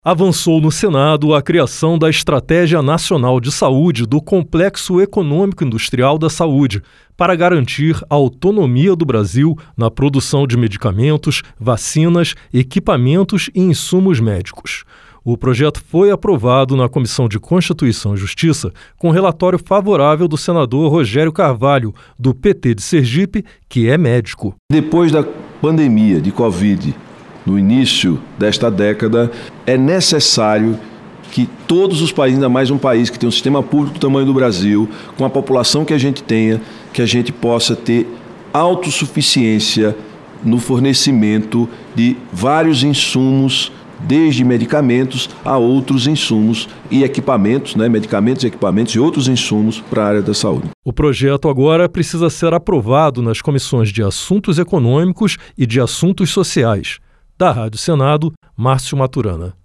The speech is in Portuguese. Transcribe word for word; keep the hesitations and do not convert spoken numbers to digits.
Avançou no Senado a criação da Estratégia Nacional de Saúde do Complexo Econômico Industrial da Saúde, para garantir a autonomia do Brasil na produção de medicamentos, vacinas, equipamentos e insumos médicos. O projeto foi aprovado na Comissão de Constituição e Justiça com relatório favorável do senador Rogério Carvalho, do P T de Sergipe, que é médico. Depois da pandemia de Covid, no início desta década, é necessário que todos os países, ainda mais um país que tem um sistema público do tamanho do Brasil, com a população que a gente tenha, que a gente possa ter autossuficiência no fornecimento de vários insumos, desde medicamentos a outros insumos e equipamentos, né, medicamentos, equipamentos e outros insumos para a área da saúde. O projeto agora precisa ser aprovado nas comissões de Assuntos Econômicos e de Assuntos Sociais. Da Rádio Senado, Márcio Maturana.